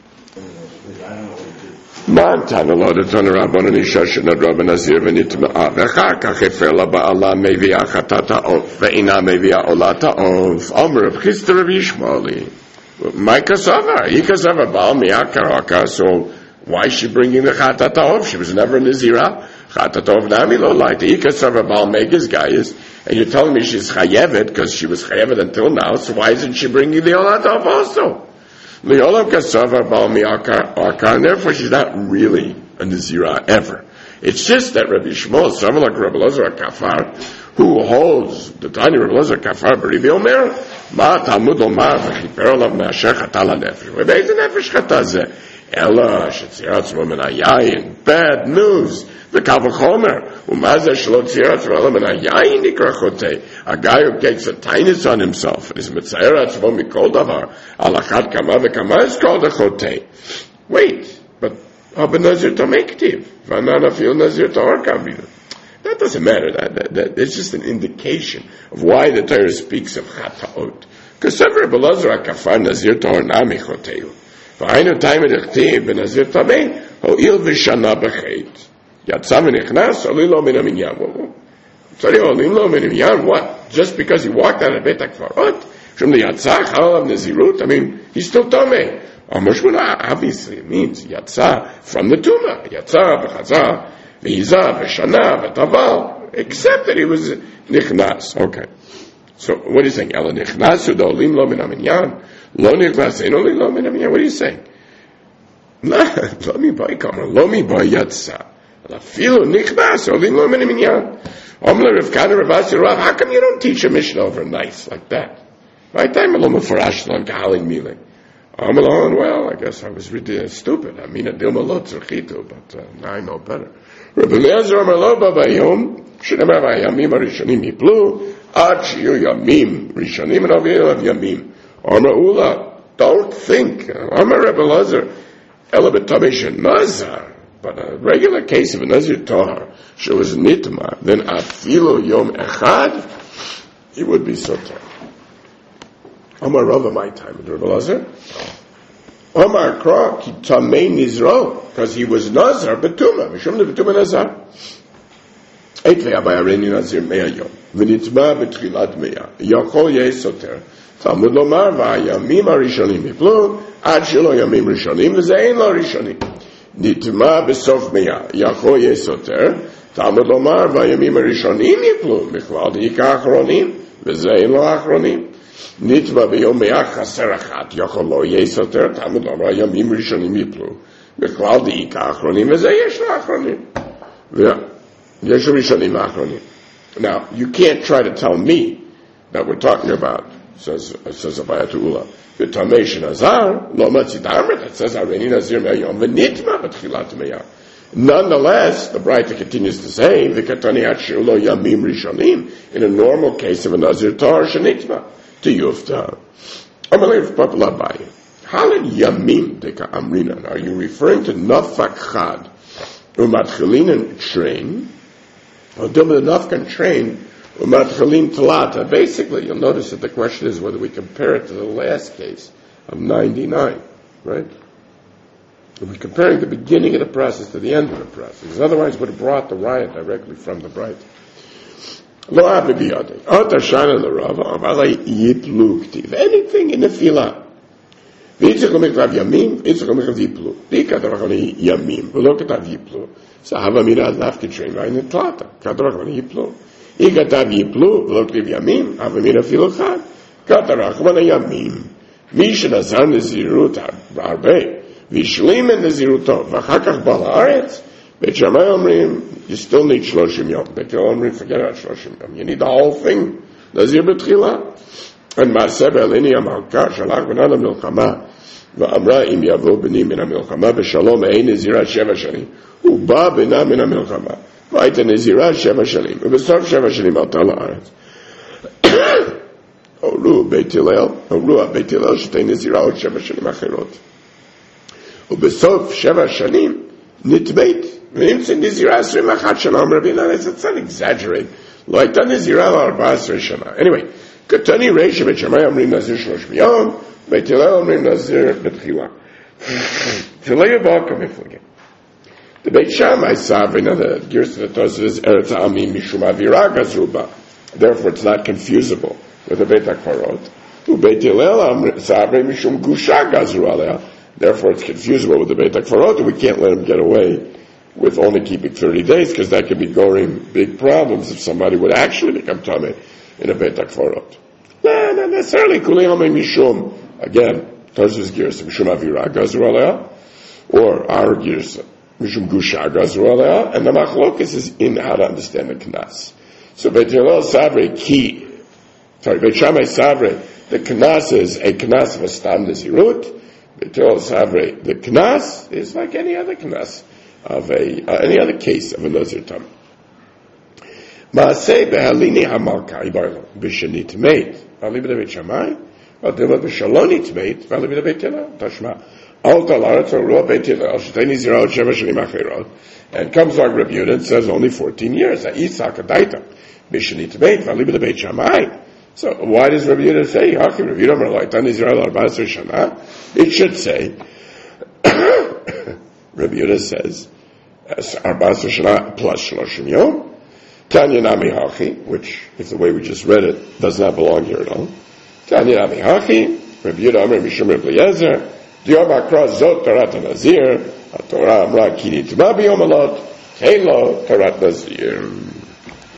Man Tana Lo Tana Rabbanan Isha Shenad Rabban Nazir V'Nitma'a V'Achar Kach Hefer LaBa'ala Mevi'a Chatata Of Ve'ina Mevi'a Olata Of Omer Rav Chisda Rav Yishmaeli My Kasava Yikasava Baal Mi'akaraka. So why is she bringing the Chatata Of? She was never a Nazira. Chatata Of Nami Lo Laita Yikasava Baal Megas Gayas. And you're telling me she's Chayevet because she was Chayevet until now. So why isn't she bringing the Olata Of also? Le'olam kasava bal mi'akar, and therefore she's not really a Nazira ever. It's just that Rabbi Shmuel, someone like Rabbi Elazar Kafar, who holds the tiny Rabbi Elazar Kafar, B'Rivi Omer, Ma Talmud Omar, V'chiper olav me'asher chata la'nefesh. V'beiz nefesh chata zeh. Ela, shetzira tzmo min hayayin. Bad news. The Kavachomer, Umazah Shalot Tzira Tzvala Min Hayayin Nikra Chotei. A guy who takes a tinus on himself and is Mitzayer Atzmo Mikol Davar, Alachat Kama V'Kama is called a Chotei. Wait, but Abba Nazir Tomei Ktiv, Vanana Fil Nazir Tahor Kavina. That doesn't matter. That it's just an indication of why the Torah speaks of chataot. Because Sefer Belazar Kafar Nazir Tahor Nami Choteu. V'hainu Taimid Echtiv B'Nazir Tamei Ho'il V'Shana B'Cheit. Yatsa V'Nichnas Olin Lo Min HaMinyan. Sorry, Olin Lo Min HaMinyan. What? Just because he walked out of Beit HaKfarot? From the Yatzah Chal of Nazirut? I mean, he's still Tamei. Obviously it means Yatsa from the Tumah. Yatsa V'Chazah V'Hizah V'Shana V'Taval. Except that he was Nichnas. Okay. So what are you saying? Ela nichnasu dolim lo min haminyan, lo nichnasein olim lo min haminyan. What are you saying? Lo mi bai kamer, lo mi bai yatsa. Lafilu nichnas olim lo min haminyan. Omle Rav Kana Rav Asi Rav. How come you don't teach a Mishnah over nice like that? Right? I'm a lo mefarash lo gahaling miling. I'm alone. Well, I guess I was really stupid. I mean, Dilma lo tzurchitu, but now I know better. Rabbi Eliezer Omer lo ba bayom. Shneimar vayamim harishonim yiplu. Ad shiyu yamim rishonim and avil of yamim. Amar Ula, don't think. Amar Rebbe Lazar, ela b'tamei nazar. But a regular case of a nazir tahar, she was nitma, then afilu yom echad, he would be soter. Amar Rava, my time with Rebbe Lazar. Amar Kra ki tamei nizro, because he was nazar betuma, mishum de betuma nazar. Eitvei abayareni nazir mea yom. ונטמע בתחילת מאה. יכול יהיה סותר. תלמוד לומר, והימים הראשונים יפלו, עד שלא ימים ראשונים, וזה אין לו ראשונים. נטמע בסוף מאה. יכול יהיה סותר. תלמוד לומר, והימים הראשונים יפלו, בכלל דאיקה האחרונים, וזה אין לו האחרונים. נטמע ביום מאה חסר אחת. יכול לא יהיה סותר. תלמוד לומר, הימים ראשונים יפלו, בכלל דאיקה האחרונים, וזה יש לו האחרונים. ויש ראשונים האחרונים. Now, you can't try to tell me that we're talking about, says Abayat Ula, the Tamei Shenazar, Lo Matzit Amrit, that says Areni Nazir Me'ayom, V'nitma B'tchilat Me'ayom. Nonetheless, the Braita continues to say, V'katani Atshir Lo Yamim Rishonim, in a normal case of a Nazir Tar, Shenitma, to Yufta. Amalei Papa Labai. Halin Yamim Deka Amrinan, are you referring to Nafak Chad, Umatchilin train, or Dilma Nafkan train, Umatchalim Talata. Basically, you'll notice that the question is whether we compare it to the last case of 99, right? Are we comparing the beginning of the process to the end of the process? Because otherwise, it would have brought the riot directly from the bright. Lo abibiyade. Ota shana l'rava, amalei yiplu ktiv. Anything in the filah. V'yitzak l'miklav yamim, v'yitzak l'miklav yiplu. V'yitzak yamim, v'lo katav yiplu. So hava mirad nafke train vayin etlata. Katarachman yiplu. Ikatav yiplu, v'lo ktiv yamim, hava mirad filu chad. Katarachman yamim. Misha nazar nezirut harbe. V'ishlim en neziruto. V'achakach bal haaretz. Beit Shammai omrim, you still need 30 yom. Beit Hillel omrim, forget about 30 yom. You need the whole thing. Nazir b'tchila. And Maaseh be'alini amalka, shalach b'nana milchama, v'amra im yavo b'ni min ha-milchama, b'shalom ein nezira 7 shanim. Uba b'na min ha-milchama. V'ayta nezira 7 shanim. V'b'sof 7 shanim alta la'aretz. Oru Beit Hillel, Beit Hillel shetei nezira od 7 shanim acherot. U'b'sof 7 shanim, nitbeit. It's not exaggerate. Like that is anyway, Katani Reisha Beit Shammai Omrim Nazir Shlosh Miyom, Beit Hillel Omrim Nazir B'tchila. The Beit Shammai Savri, now the gears to the Tosfos is Eretz Ha'amim Mishum Avira Gazruba. Therefore, it's not confusable with the Beit HaKfarot. Beit Hillel Savri Mishum Gusha Gazru Alea. Therefore, it's confusable with the Beit HaKfarot, and we can't let him get away with only keeping 30 days, because that could be going big problems if somebody would actually become Tameh in a Beit HaKfarot. Not necessarily. Kuli Hamei Mishum. Again, Tosfos Girsa Mishum Avira Gazru Alea, or our Girsa Mishum Gusha Gazru Alea, and the Machlokes is in how to understand the Knas. So Beit Hillel Savre Beit Shammai Savre, the Knas is a Knas of a Stam Nezirut. Beit Hillel Savre, the Knas is like any other Knas of any other case of a Nazir Tam. Maaseh behalini hamalka ibarlo b'shenit meit v'ali b'Beit Shammai v'adilma b'shalonit meit v'ali b'Beit Hillel tashma And comes like Rabbi Yehuda and says only 14 years. So why does Rabbi Yehuda say, it should say, Rabbi Yehuda says, Arba'asar Shana plus Shloshim Yom, Tanya Nami Hachi, which, if the way we just read it, does not belong here at all. Tanya Nami Hachi, Rabbi Yehuda Amar Mishum Rabbi Eliezer, Diom HaKra Zot Tarat HaNazir, HaTorah Amra Ki Nitma B'Yom Alot, Kein Lo Tarat Nazir.